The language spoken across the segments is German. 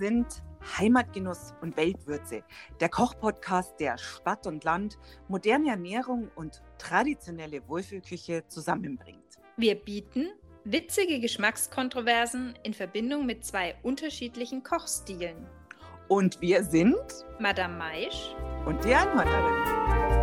sind Heimatgenuss und Weltwürze, der Kochpodcast, der Stadt und Land, moderne Ernährung und traditionelle Wohlfühlküche zusammenbringt. Wir bieten witzige Geschmackskontroversen in Verbindung mit zwei unterschiedlichen Kochstilen. Und wir sind Madame Maisch und die Einhörnerin.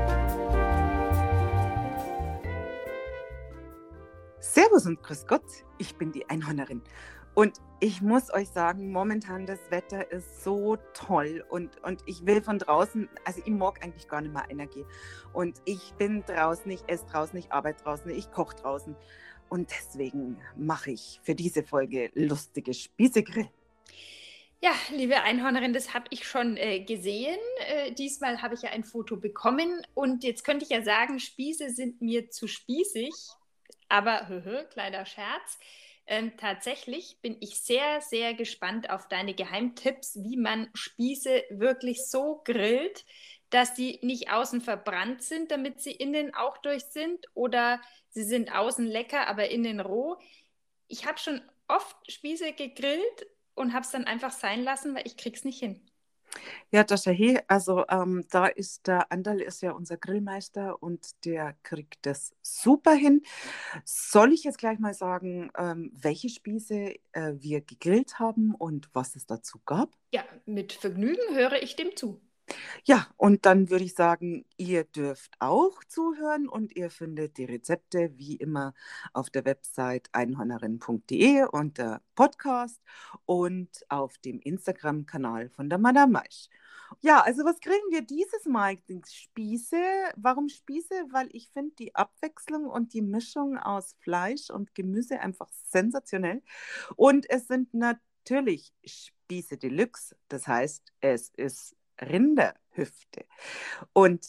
Servus und grüß Gott, ich bin die Einhörnerin. Und ich muss euch sagen, momentan das Wetter ist so toll und ich will von draußen, also ich mag eigentlich gar nicht mehr Energie. Und ich bin draußen, ich esse draußen, ich arbeite draußen, ich koche draußen. Und deswegen mache ich für diese Folge lustige Spießegrill. Ja, liebe Einhörnerin, das habe ich schon gesehen. Diesmal habe ich ja ein Foto bekommen und jetzt könnte ich ja sagen, Spieße sind mir zu spießig, aber kleiner Scherz. Tatsächlich bin ich sehr, sehr gespannt auf deine Geheimtipps, wie man Spieße wirklich so grillt, dass die nicht außen verbrannt sind, damit sie innen auch durch sind, oder sie sind außen lecker, aber innen roh. Ich habe schon oft Spieße gegrillt und habe es dann einfach sein lassen, weil ich krieg's nicht hin. Ja, das hey, also da ist der Anderl ist ja unser Grillmeister und der kriegt das super hin. Soll ich jetzt gleich mal sagen, welche Spieße wir gegrillt haben und was es dazu gab? Ja, mit Vergnügen höre ich dem zu. Ja, und dann würde ich sagen, ihr dürft auch zuhören und ihr findet die Rezepte wie immer auf der Website einhörnerin.de unter Podcast und auf dem Instagram-Kanal von der Madame Maisch. Ja, also was kriegen wir dieses Mal? Spieße. Warum Spieße? Weil ich finde die Abwechslung und die Mischung aus Fleisch und Gemüse einfach sensationell. Und es sind natürlich Spieße Deluxe. Das heißt, es ist Rinderhüfte. Und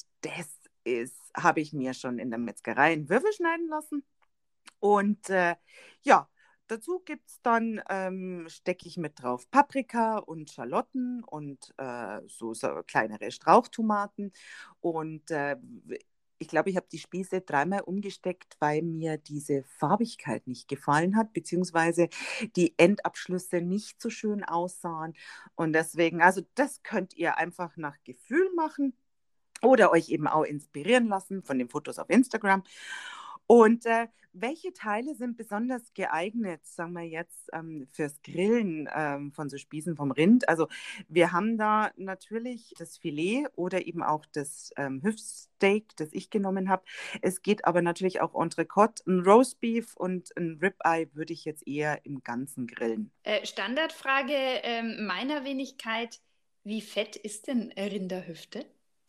habe ich mir schon in der Metzgerei in Würfel schneiden lassen. Und ja, dazu gibt es dann, stecke ich mit drauf Paprika und Schalotten und so kleinere Strauchtomaten. Und ich glaube, ich habe die Spieße dreimal umgesteckt, weil mir diese Farbigkeit nicht gefallen hat, beziehungsweise die Endabschlüsse nicht so schön aussahen. Und deswegen, also das könnt ihr einfach nach Gefühl machen oder euch eben auch inspirieren lassen von den Fotos auf Instagram. Und welche Teile sind besonders geeignet, sagen wir jetzt, fürs Grillen von so Spießen vom Rind? Also wir haben da natürlich das Filet oder eben auch das Hüftsteak, das ich genommen habe. Es geht aber natürlich auch Entrecote, ein Roastbeef und ein Ribeye würde ich jetzt eher im Ganzen grillen. Standardfrage meiner Wenigkeit, wie fett ist denn Rinderhüfte?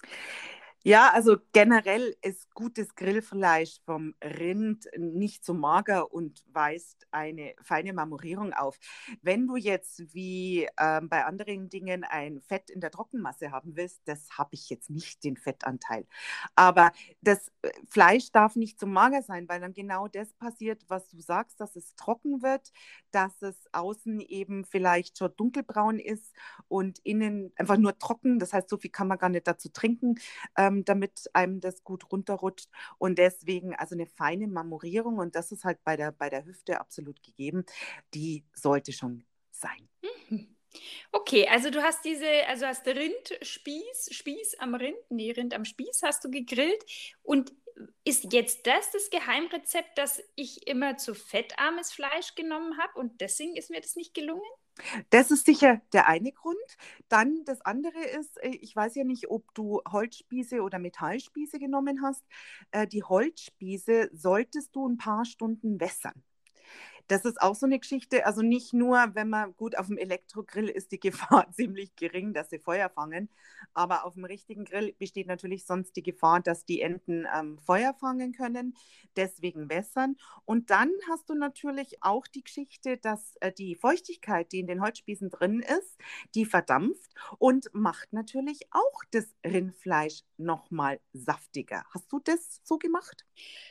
Ja, also generell ist gutes Grillfleisch vom Rind nicht so mager und weist eine feine Marmorierung auf. Wenn du jetzt wie bei anderen Dingen ein Fett in der Trockenmasse haben willst, das habe ich jetzt nicht, den Fettanteil. Aber das Fleisch darf nicht so mager sein, weil dann genau das passiert, was du sagst, dass es trocken wird, dass es außen eben vielleicht schon dunkelbraun ist und innen einfach nur trocken. Das heißt, so viel kann man gar nicht dazu trinken, damit einem das gut runterrutscht. Und deswegen also eine feine Marmorierung, und das ist halt bei der Hüfte absolut gegeben, die sollte schon sein. Okay, also du hast hast Spieß am Rind, nee, Rind am Spieß hast du gegrillt. Und ist jetzt das Geheimrezept, dass ich immer zu fettarmes Fleisch genommen habe und deswegen ist mir das nicht gelungen? Das ist sicher der eine Grund. Dann das andere ist, ich weiß ja nicht, ob du Holzspieße oder Metallspieße genommen hast. Die Holzspieße solltest du ein paar Stunden wässern. Das ist auch so eine Geschichte, also nicht nur, wenn man gut auf dem Elektrogrill ist die Gefahr ziemlich gering, dass sie Feuer fangen, aber auf dem richtigen Grill besteht natürlich sonst die Gefahr, dass die Enten Feuer fangen können, deswegen wässern. Und dann hast du natürlich auch die Geschichte, dass die Feuchtigkeit, die in den Holzspießen drin ist, die verdampft und macht natürlich auch das Rindfleisch nochmal saftiger. Hast du das so gemacht?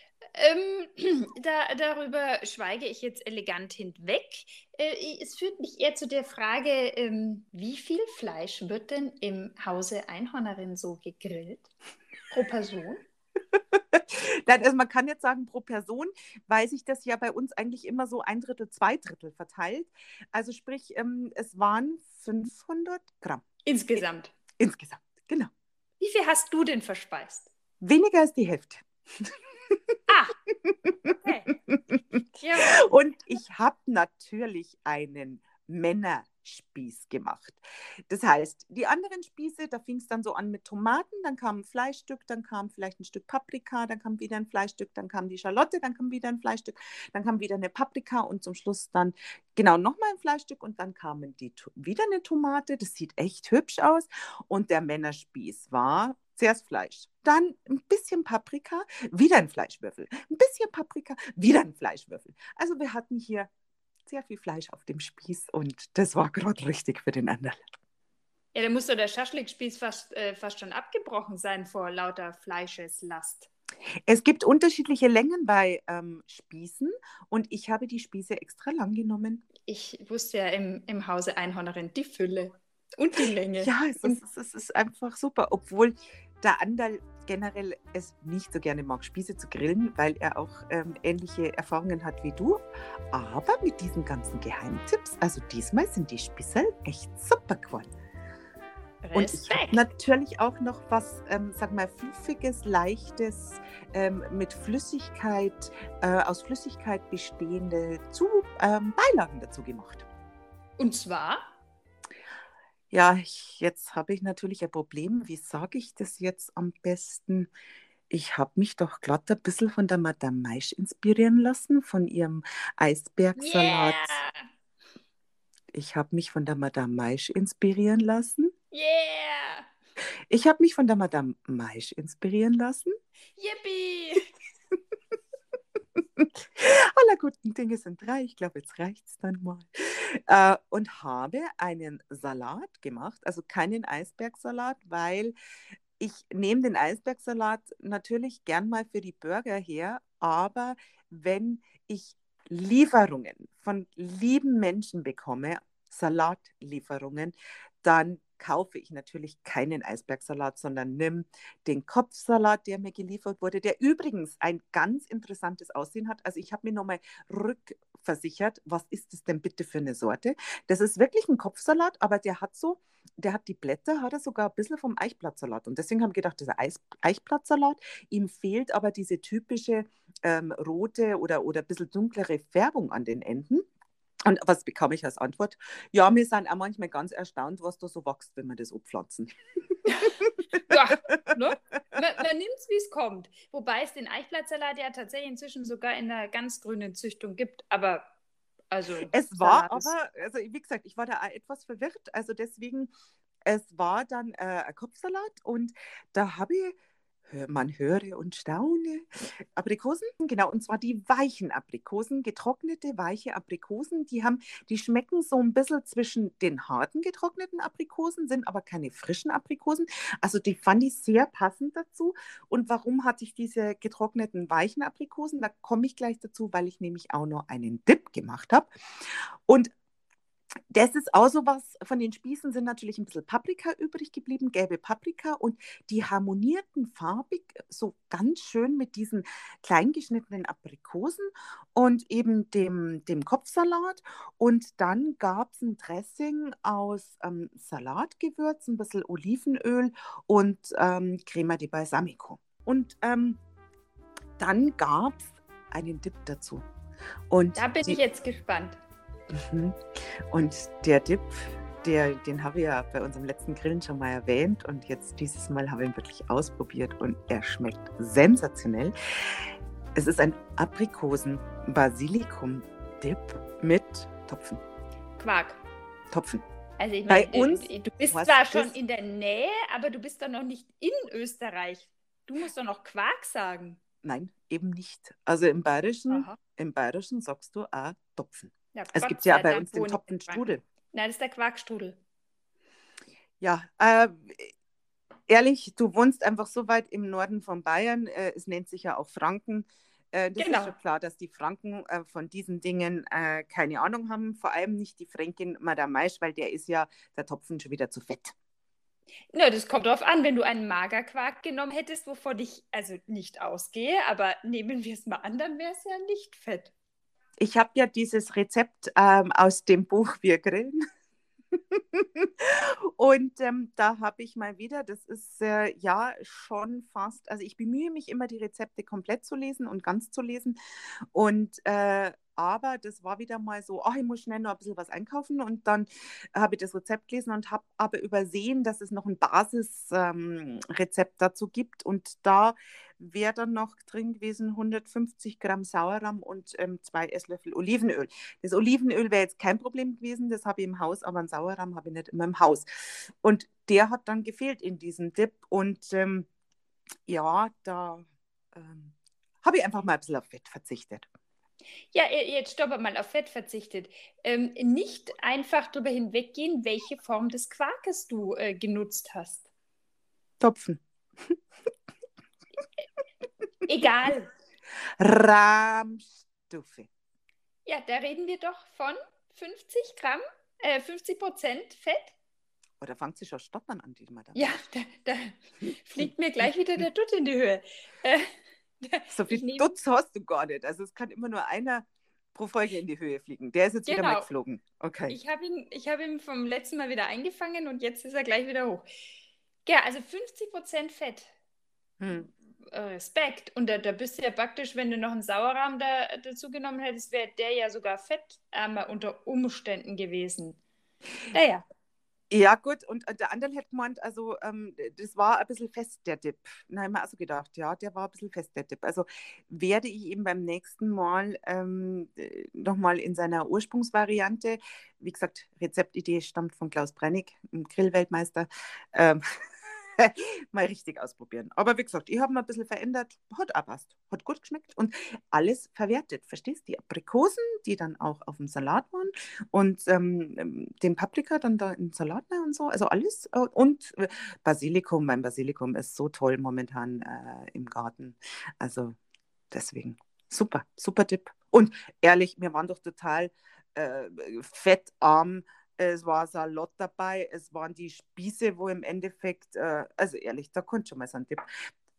Darüber schweige ich jetzt elegant hinweg. Es führt mich eher zu der Frage, wie viel Fleisch wird denn im Hause Einhörnerin so gegrillt pro Person? Nein, also man kann jetzt sagen, pro Person, weil sich das ja bei uns eigentlich immer so 1/3, 2/3 verteilt. Also sprich, es waren 500 Gramm Insgesamt. insgesamt. Genau. Wie viel hast du denn verspeist? Weniger als die Hälfte. Ah, okay. Ja. Und ich habe natürlich einen Männerspieß gemacht. Das heißt, die anderen Spieße, da fing es dann so an mit Tomaten, dann kam ein Fleischstück, dann kam vielleicht ein Stück Paprika, dann kam wieder ein Fleischstück, dann kam die Schalotte, dann kam wieder ein Fleischstück, dann kam wieder eine Paprika und zum Schluss dann genau nochmal ein Fleischstück und dann kam wieder eine Tomate. Das sieht echt hübsch aus. Und der Männerspieß war zuerst Fleisch, dann ein bisschen Paprika, wieder ein Fleischwürfel, ein bisschen Paprika, wieder ein Fleischwürfel. Also wir hatten hier sehr viel Fleisch auf dem Spieß und das war gerade richtig für den anderen. Ja, da muss doch der Schaschlikspieß fast schon abgebrochen sein vor lauter Fleischeslast. Es gibt unterschiedliche Längen bei Spießen und ich habe die Spieße extra lang genommen. Ich wusste ja im Hause Einhornerin die Fülle und die Länge. Ja, es ist einfach super, obwohl der Anderl generell es nicht so gerne mag, Spieße zu grillen, weil er auch ähnliche Erfahrungen hat wie du. Aber mit diesen ganzen Geheimtipps, also diesmal sind die Spieße echt super geworden. Und ich habe natürlich auch noch was, sag mal, Fluffiges, Leichtes, mit Flüssigkeit, aus Flüssigkeit bestehende Beilagen dazu gemacht. Und zwar? Ja, jetzt habe ich natürlich ein Problem. Wie sage ich das jetzt am besten? Ich habe mich doch glatt ein bisschen von der Madame Maisch inspirieren lassen, von ihrem Eisbergsalat. Yeah! Ich habe mich von der Madame Maisch inspirieren lassen. Yeah! Ich habe mich von der Madame Maisch inspirieren lassen. Yippie! Aller guten Dinge sind drei. Ich glaube, jetzt reicht es dann mal. Und habe einen Salat gemacht, also keinen Eisbergsalat, weil ich nehme den Eisbergsalat natürlich gern mal für die Burger her, aber wenn ich Lieferungen von lieben Menschen bekomme, Salatlieferungen, dann kaufe ich natürlich keinen Eisbergsalat, sondern nimm den Kopfsalat, der mir geliefert wurde, der übrigens ein ganz interessantes Aussehen hat. Also ich habe mir nochmal rückversichert, was ist das denn bitte für eine Sorte? Das ist wirklich ein Kopfsalat, aber der hat die Blätter, hat er sogar ein bisschen vom Eichblattsalat. Und deswegen habe ich gedacht, dieser Eichblattsalat, ihm fehlt aber diese typische rote oder ein bisschen dunklere Färbung an den Enden. Und was bekam ich als Antwort? Ja, wir sind auch manchmal ganz erstaunt, was da so wächst, wenn wir das abpflanzen. Ja, ne? Man nimmt es, wie es kommt. Wobei es den Eichblattsalat ja tatsächlich inzwischen sogar in der ganz grünen Züchtung gibt. Aber also es war aber, also wie gesagt, ich war da auch etwas verwirrt. Also deswegen, es war dann ein Kopfsalat und da habe ich, man höre und staune, Aprikosen, genau, und zwar die weichen Aprikosen, getrocknete, weiche Aprikosen, die schmecken so ein bisschen zwischen den harten getrockneten Aprikosen, sind aber keine frischen Aprikosen. Also die fand ich sehr passend dazu. Und warum hatte ich diese getrockneten, weichen Aprikosen? Da komme ich gleich dazu, weil ich nämlich auch noch einen Dip gemacht habe. Und das ist auch so was, von den Spießen sind natürlich ein bisschen Paprika übrig geblieben, gelbe Paprika und die harmonierten farbig so ganz schön mit diesen klein geschnittenen Aprikosen und eben dem Kopfsalat. Und dann gab es ein Dressing aus Salatgewürz, ein bisschen Olivenöl und Crema di Balsamico. Und dann gab es einen Dip dazu. Und da bin ich jetzt gespannt. Und der Dip, den habe ich ja bei unserem letzten Grillen schon mal erwähnt und jetzt dieses Mal habe ich ihn wirklich ausprobiert und er schmeckt sensationell. Es ist ein Aprikosen-Basilikum-Dip mit Topfen. Quark. Topfen. Also ich Bei meine, uns, du bist zwar schon in der Nähe, aber du bist doch noch nicht in Österreich. Du musst doch noch Quark sagen. Nein, eben nicht. Also im Bayerischen sagst du auch Topfen. Ja, es gibt ja bei uns den Topfenstrudel. Nein, das ist der Quarkstrudel. Ja, ehrlich, du wohnst einfach so weit im Norden von Bayern, es nennt sich ja auch Franken. Das ist schon klar, dass die Franken von diesen Dingen keine Ahnung haben, vor allem nicht die Fränkin Madame Maisch, weil der ist ja der Topfen schon wieder zu fett. Na, das kommt drauf an, wenn du einen Magerquark genommen hättest, wovon ich also nicht ausgehe, aber nehmen wir es mal an, dann wäre es ja nicht fett. Ich habe ja dieses Rezept aus dem Buch Wir grillen. Und da habe ich mal wieder, das ist ja schon fast, also ich bemühe mich immer, die Rezepte komplett zu lesen und ganz zu lesen. Und aber das war wieder mal so, ach, ich muss schnell noch ein bisschen was einkaufen. Und dann habe ich das Rezept gelesen und habe aber übersehen, dass es noch ein Basisrezept dazu gibt. Und da wäre dann noch drin gewesen 150 Gramm Sauerrahm und 2 Esslöffel Olivenöl. Das Olivenöl wäre jetzt kein Problem gewesen, das habe ich im Haus, aber einen Sauerrahm habe ich nicht immer im Haus. Und der hat dann gefehlt in diesem Dip. Und ja, da habe ich einfach mal ein bisschen auf Fett verzichtet. Ja, jetzt stopp mal, auf Fett verzichtet. Nicht einfach darüber hinweggehen, welche Form des Quarkes du genutzt hast. Topfen. Egal. Rahmstufe. Ja, da reden wir doch von 50 Gramm, 50% Fett. Oder fängt sie schon stottern an, die Madame? Ja, da fliegt mir gleich wieder der Dutt in die Höhe. So Ich viel nehme, Dutz hast du gar nicht. Also es kann immer nur einer pro Folge in die Höhe fliegen. Der ist jetzt wieder mal genau, geflogen. Okay. ich hab ihn vom letzten Mal wieder eingefangen und jetzt ist er gleich wieder hoch. Ja, also 50% Fett. Hm. Respekt. Und da bist du ja praktisch, wenn du noch einen Sauerrahm dazu genommen hättest, wäre der ja sogar fettärmer unter Umständen gewesen. Naja, Ja, gut. Und der andere hat gemeint, also das war ein bisschen fest, der Dip. Na, habe ich mir also gedacht, ja, der war ein bisschen fest, der Dip. Also werde ich ihm beim nächsten Mal nochmal in seiner Ursprungsvariante, wie gesagt, Rezeptidee stammt von Klaus Brennig, dem Grillweltmeister, ähm, mal richtig ausprobieren. Aber wie gesagt, ich habe mal ein bisschen verändert, hat auch passt, hat gut geschmeckt und alles verwertet. Verstehst du? Die Aprikosen, die dann auch auf dem Salat waren und den Paprika dann da in Salat rein und so, also alles und Basilikum. Mein Basilikum ist so toll momentan im Garten. Also deswegen super, super Tipp. Und ehrlich, wir waren doch total äh, fettarm. Es war Salat dabei, es waren die Spieße, wo im Endeffekt, also ehrlich, da konnte schon mal so ein Tipp.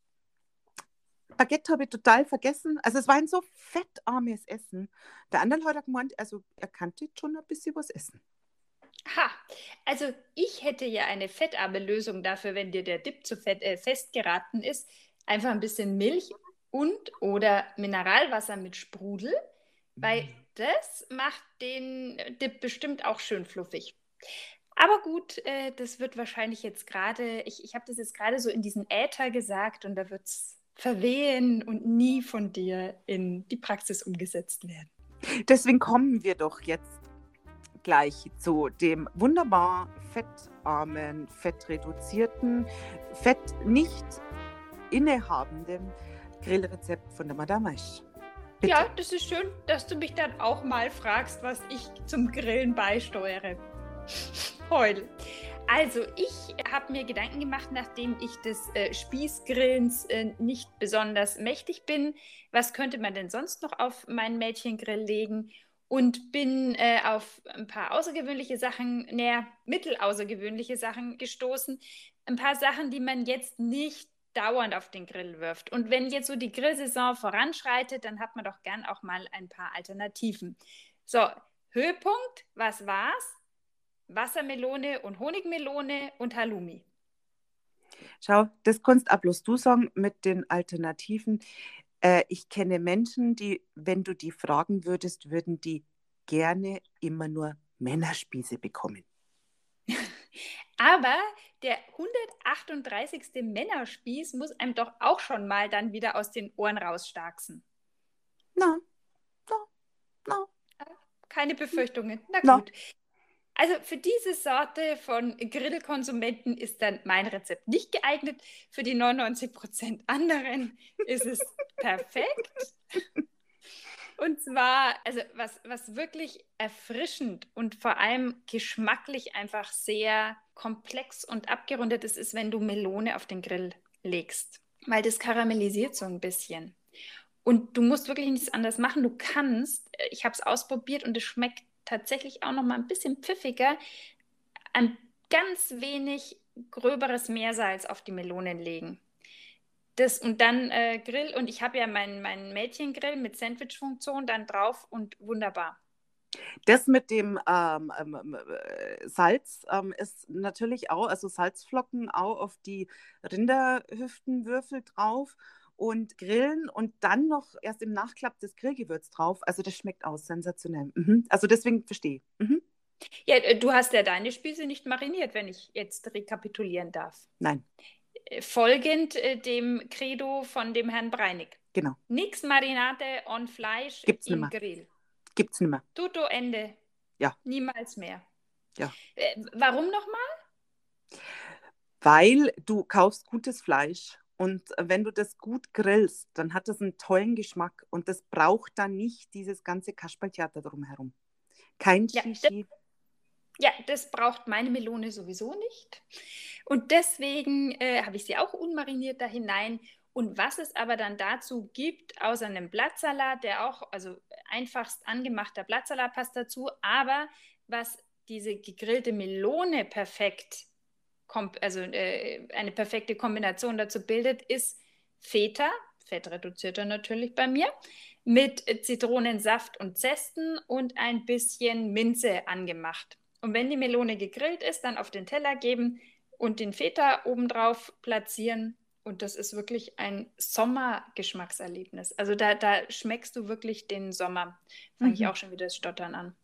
Baguette habe ich total vergessen. Also es war ein so fettarmes Essen. Der andere hat gemeint, also er kannte schon ein bisschen was essen. ha, also ich hätte ja eine fettarme Lösung dafür, wenn dir der Dip zu fest geraten ist. Einfach ein bisschen Milch und oder Mineralwasser mit Sprudel, weil das macht den Dip bestimmt auch schön fluffig. Aber gut, das wird wahrscheinlich jetzt gerade, ich habe das jetzt gerade so in diesen Äther gesagt und da wird es verwehen und nie von dir in die Praxis umgesetzt werden. Deswegen kommen wir doch jetzt gleich zu dem wunderbar fettarmen, fettreduzierten, fett nicht innehabenden Grillrezept von der Madame Esch. Bitte. Ja, das ist schön, dass du mich dann auch mal fragst, was ich zum Grillen beisteuere. Heul. Also, ich habe mir Gedanken gemacht, nachdem ich des Spießgrillens nicht besonders mächtig bin. Was könnte man denn sonst noch auf meinen Mädchengrill legen? Und bin auf ein paar außergewöhnliche Sachen, naja, mittelaußergewöhnliche Sachen gestoßen. Ein paar Sachen, die man jetzt nicht dauernd auf den Grill wirft. Und wenn jetzt so die Grillsaison voranschreitet, dann hat man doch gern auch mal ein paar Alternativen. So, Höhepunkt, was war's? Wassermelone und Honigmelone und Halloumi. Schau, das kannst auch bloß du sagen mit den Alternativen. Ich kenne Menschen, die, wenn du die fragen würdest, würden die gerne immer nur Männerspieße bekommen. Aber der 138. Männerspieß muss einem doch auch schon mal dann wieder aus den Ohren rausstarksen. Na, na, na, Keine Befürchtungen. Na na. gut. Also für diese Sorte von Grillkonsumenten ist dann mein Rezept nicht geeignet. Für die 99% anderen ist es perfekt. Und zwar, also was wirklich erfrischend und vor allem geschmacklich einfach sehr komplex und abgerundet ist, wenn du Melone auf den Grill legst. Weil das karamellisiert so ein bisschen. Und du musst wirklich nichts anderes machen. Du kannst, ich habe es ausprobiert und es schmeckt tatsächlich auch noch mal ein bisschen pfiffiger, ein ganz wenig gröberes Meersalz auf die Melonen legen. Und dann Grill. Und ich habe ja meinen Mädchengrill mit Sandwich-Funktion dann drauf und wunderbar. Das mit dem Salz ist natürlich auch, also Salzflocken auch auf die Rinderhüftenwürfel drauf und grillen und dann noch erst im Nachklapp das Grillgewürz drauf. Also das schmeckt auch sensationell. Mhm. Also deswegen verstehe ich. Mhm. Ja, du hast ja deine Spieße nicht mariniert, wenn ich jetzt rekapitulieren darf. Nein, Folgend dem Credo von dem Herrn Breinig. genau. Nix Marinade on Fleisch Gibt's im nimmer. Grill. Gibt's nimmer. Tutto Ende. Ja. Niemals mehr. Ja. Warum nochmal? Weil du kaufst gutes Fleisch und wenn du das gut grillst, dann hat das einen tollen Geschmack und das braucht dann nicht dieses ganze Kasperltheater drumherum. Kein Shishi. Ja, das braucht meine Melone sowieso nicht. Und deswegen habe ich sie auch unmariniert da hinein. Und was es aber dann dazu gibt, außer einem Blattsalat, der auch, also einfachst angemachter Blattsalat passt dazu, aber was diese gegrillte Melone perfekt, also eine perfekte Kombination dazu bildet, ist Feta, fettreduzierter natürlich bei mir, mit Zitronensaft und Zesten und ein bisschen Minze angemacht. Und wenn die Melone gegrillt ist, dann auf den Teller geben und den Feta obendrauf platzieren. Und das ist wirklich ein Sommergeschmackserlebnis. Also da schmeckst du wirklich den Sommer. Fange ich auch schon wieder das Stottern an.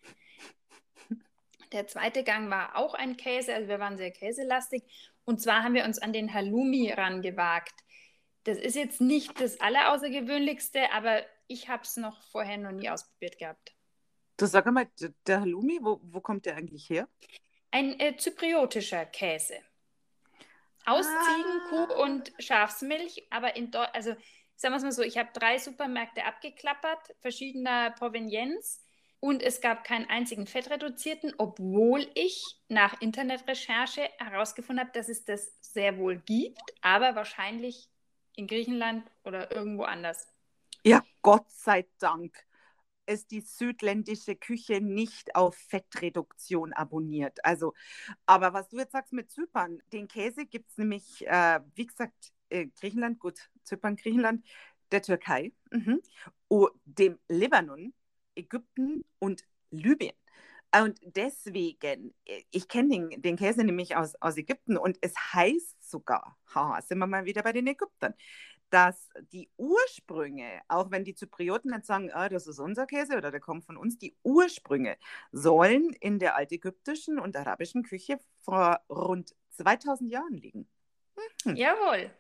Der zweite Gang war auch ein Käse, also wir waren sehr käselastig. Und zwar haben wir uns an den Halloumi rangewagt. Das ist jetzt nicht das Alleraußergewöhnlichste, aber ich habe es vorher noch nie ausprobiert gehabt. Du sag mal, der Halloumi, wo kommt der eigentlich her? Ein zypriotischer Käse. Aus Ziegen, Kuh und Schafsmilch, aber also sagen wir es mal so, ich habe 3 Supermärkte abgeklappert, verschiedener Provenienz und es gab keinen einzigen fettreduzierten, obwohl ich nach Internetrecherche herausgefunden habe, dass es das sehr wohl gibt, aber wahrscheinlich in Griechenland oder irgendwo anders. Ja, Gott sei Dank ist die südländische Küche nicht auf Fettreduktion abonniert. Also, aber was du jetzt sagst mit Zypern, den Käse gibt es nämlich, wie gesagt, Griechenland, gut, Zypern, Griechenland, der Türkei, dem Libanon, Ägypten und Libyen. Und deswegen, ich kenne den Käse nämlich aus Ägypten und es heißt sogar, sind wir mal wieder bei den Ägyptern, dass die Ursprünge, auch wenn die Zyprioten nicht sagen, das ist unser Käse oder der kommt von uns, die Ursprünge sollen in der altägyptischen und arabischen Küche vor rund 2000 Jahren liegen. Jawohl.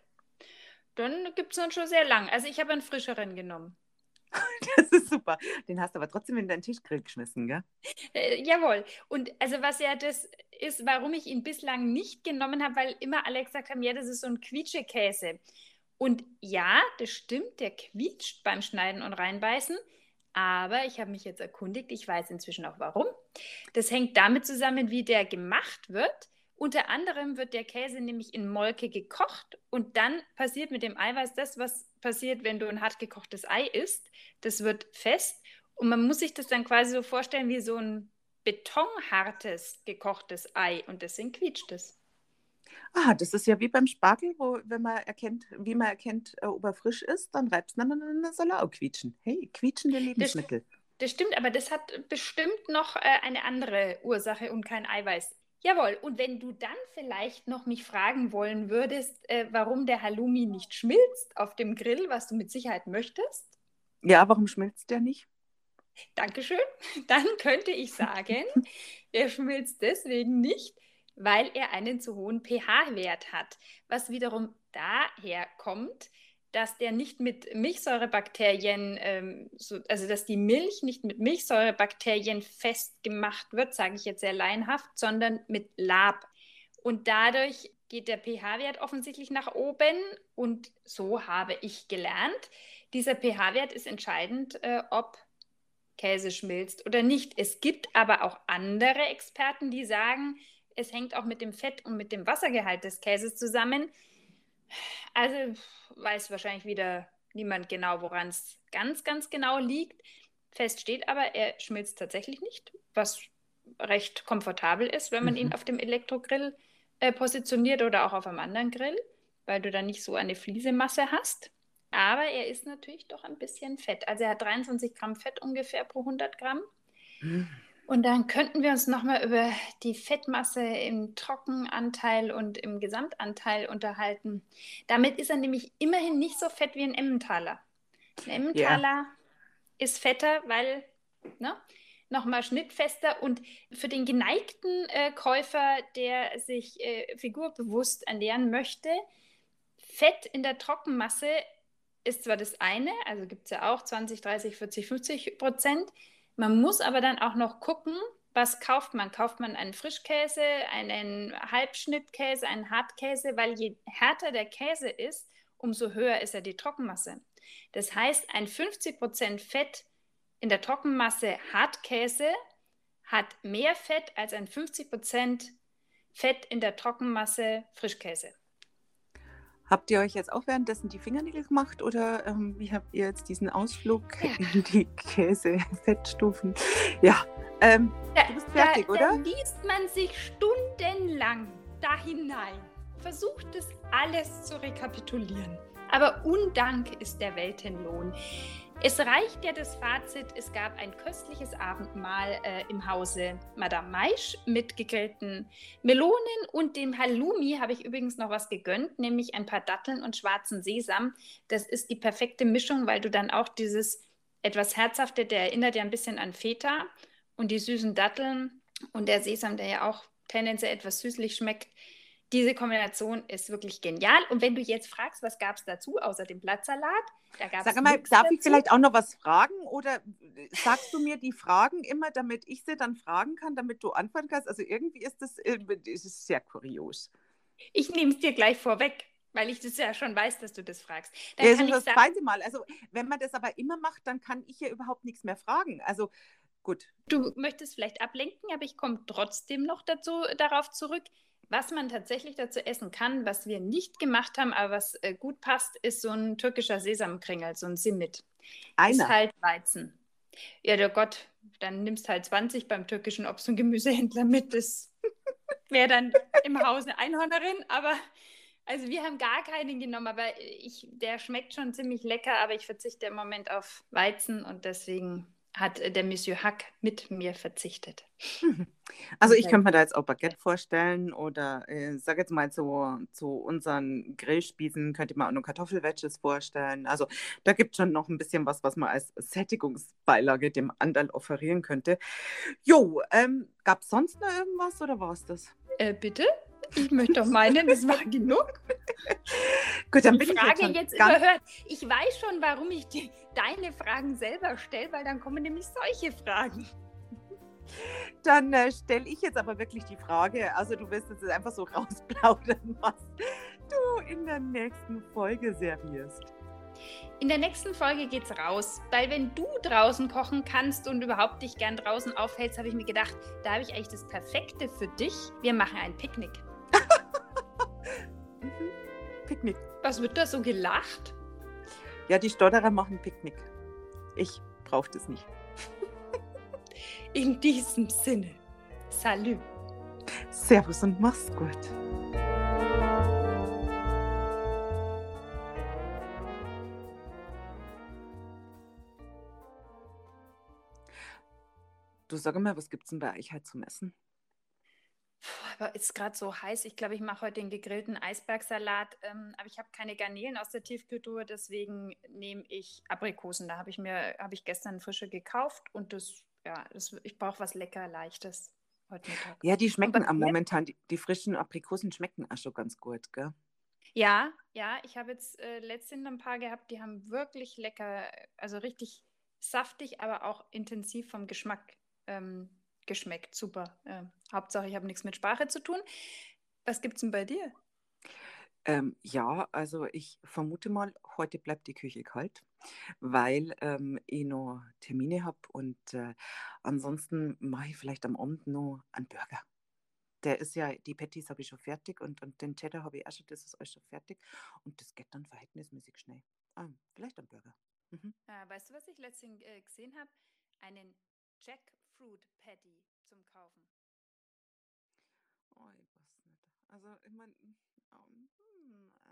Dann gibt es uns schon sehr lang. Also ich habe einen frischeren genommen. Das ist super. Den hast du aber trotzdem in deinen Tischgrill geschmissen, gell? Jawohl. Und also was ja das ist, warum ich ihn bislang nicht genommen habe, weil immer alle gesagt haben, ja, das ist so ein Quietschekäse. Und ja, das stimmt, der quietscht beim Schneiden und Reinbeißen. Aber ich habe mich jetzt erkundigt, ich weiß inzwischen auch warum. Das hängt damit zusammen, wie der gemacht wird. Unter anderem wird der Käse nämlich in Molke gekocht und dann passiert mit dem Eiweiß das, was passiert, wenn du ein hart gekochtes Ei isst. Das wird fest und man muss sich das dann quasi so vorstellen wie so ein betonhartes gekochtes Ei und deswegen quietscht es. Ah, das ist ja wie beim Spargel, wie man erkennt, ob er frisch ist, dann reibt es dann soll er auch quietschen. Hey, quietschende Lebensmittel. Das stimmt, aber das hat bestimmt noch eine andere Ursache und kein Eiweiß. Jawohl, und wenn du dann vielleicht noch mich fragen wollen würdest, warum der Halloumi nicht schmilzt auf dem Grill, was du mit Sicherheit möchtest. Ja, warum schmilzt der nicht? Dankeschön. Dann könnte ich sagen, er schmilzt deswegen nicht, weil er einen zu hohen pH-Wert hat, was wiederum daher kommt, dass der nicht mit Milchsäurebakterien, also dass die Milch nicht mit Milchsäurebakterien festgemacht wird, sage ich jetzt sehr laienhaft, sondern mit Lab. Und dadurch geht der pH-Wert offensichtlich nach oben und so habe ich gelernt, dieser pH-Wert ist entscheidend, ob Käse schmilzt oder nicht. Es gibt aber auch andere Experten, die sagen, es hängt auch mit dem Fett und mit dem Wassergehalt des Käses zusammen. Also weiß wahrscheinlich wieder niemand genau, woran es ganz, ganz genau liegt. Fest steht aber, er schmilzt tatsächlich nicht, was recht komfortabel ist, wenn man ihn auf dem Elektrogrill positioniert oder auch auf einem anderen Grill, weil du dann nicht so eine Fliesemasse hast. Aber er ist natürlich doch ein bisschen fett. Also er hat 23 Gramm Fett ungefähr pro 100 Gramm. Hm. Und dann könnten wir uns nochmal über die Fettmasse im Trockenanteil und im Gesamtanteil unterhalten. Damit ist er nämlich immerhin nicht so fett wie ein Emmentaler. Ein Ja, Emmentaler ist fetter, weil ne, nochmal schnittfester und für den geneigten Käufer, der sich figurbewusst ernähren möchte, Fett in der Trockenmasse ist zwar das eine, also gibt es ja auch 20, 30, 40, 50%. Man muss aber dann auch noch gucken, was kauft man? Kauft man einen Frischkäse, einen Halbschnittkäse, einen Hartkäse? Weil je härter der Käse ist, umso höher ist ja die Trockenmasse. Das heißt, ein 50% Fett in der Trockenmasse Hartkäse hat mehr Fett als ein 50% Fett in der Trockenmasse Frischkäse. habt ihr euch jetzt auch währenddessen die Fingernägel gemacht oder wie habt ihr jetzt diesen Ausflug Ja. in die Käse-Fettstufen? Ja, du bist fertig, Da oder? liest man sich stundenlang da hinein, versucht es alles zu rekapitulieren. Aber Undank ist der Weltenlohn. Es reicht ja das Fazit, es gab ein köstliches Abendmahl im Hause Madame Maisch mit gegrillten Melonen und dem Halloumi habe ich übrigens noch was gegönnt, nämlich ein paar Datteln und schwarzen Sesam. Das ist die perfekte Mischung, weil du dann auch dieses etwas Herzhafte, der erinnert ja ein bisschen an Feta und die süßen Datteln und der Sesam, der ja auch tendenziell etwas süßlich schmeckt. Diese Kombination ist wirklich genial. Und wenn du jetzt fragst, was gab es dazu, außer dem Blattsalat, da gab es Sag mal, nichts darf ich dazu. vielleicht auch noch was fragen oder sagst du mir die Fragen immer, damit ich sie dann fragen kann, damit du antworten kannst? Also irgendwie ist es sehr kurios. Ich nehme es dir gleich vorweg, weil ich das ja schon weiß, dass du das fragst. Dann Ja, das kann ist ich das sagen, zweite Mal. Also wenn man das aber immer macht, dann kann ich ja überhaupt nichts mehr fragen. Also gut. du möchtest vielleicht ablenken, aber ich komme trotzdem noch darauf zurück. Was man tatsächlich dazu essen kann, was wir nicht gemacht haben, aber was gut passt, ist so ein türkischer Sesamkringel, so ein Simit. Ist Einer. halt Weizen. Ja, der Gott, dann nimmst halt 20 beim türkischen Obst- und Gemüsehändler mit. Das wäre dann im Hause Einhornerin, aber also wir haben gar keinen genommen, aber der schmeckt schon ziemlich lecker, aber ich verzichte im Moment auf Weizen und deswegen hat der Monsieur Hack mit mir verzichtet. Also ich Unser könnte mir da jetzt auch Baguette vorstellen oder sag jetzt mal zu unseren Grillspießen könnte man auch noch Kartoffelwedges vorstellen. Also da gibt es schon noch ein bisschen was, was man als Sättigungsbeilage dem Anderl offerieren könnte. Jo, gab es sonst noch irgendwas oder war es das? Bitte? Ich möchte doch meinen, das war genug. Gut, dann Die bin ich jetzt Frage schon jetzt ganz. überhört. Ich weiß schon, warum ich deine Fragen selber stelle, weil dann kommen nämlich solche Fragen. Dann stelle ich jetzt aber wirklich die Frage, also du wirst jetzt einfach so rausplaudern, was du in der nächsten Folge servierst. In der nächsten Folge geht's raus, weil wenn du draußen kochen kannst und überhaupt dich gern draußen aufhältst, habe ich mir gedacht, da habe ich eigentlich das Perfekte für dich. Wir machen ein Picknick. Mhm. Picknick. Was wird da so gelacht? Ja, die Stotterer machen Picknick. Ich brauche das nicht. In diesem Sinne, Salü. Servus und mach's gut. Du sag mal, was gibt's denn bei euch halt zum Essen? Aber ist gerade so heiß. Ich glaube, ich mache heute den gegrillten Eisbergsalat. Aber ich habe keine Garnelen aus der Tiefkühltruhe, deswegen nehme ich Aprikosen. Da habe ich gestern frische gekauft und ich brauche was lecker Leichtes heute Mittag. Ja, die Und bei schmecken am dir? momentan, die frischen Aprikosen schmecken auch schon ganz gut, gell? Ja, ich habe jetzt letztens ein paar gehabt, die haben wirklich lecker, also richtig saftig, aber auch intensiv vom Geschmack geschmeckt. Super. Hauptsache, ich habe nichts mit Sprache zu tun. Was gibt's denn bei dir? Ja, also ich vermute mal, heute bleibt die Küche kalt, weil ich noch Termine habe und ansonsten mache ich vielleicht am Abend noch einen Burger. Der ist ja, die Patties habe ich schon fertig und den Cheddar habe ich auch schon, das ist alles schon fertig und das geht dann verhältnismäßig schnell. Vielleicht ein Burger. Mhm. Weißt du, was ich letztens gesehen habe? Einen Jackfruit Patty zum Kaufen. Oh, ich weiß nicht. Also, ich meine,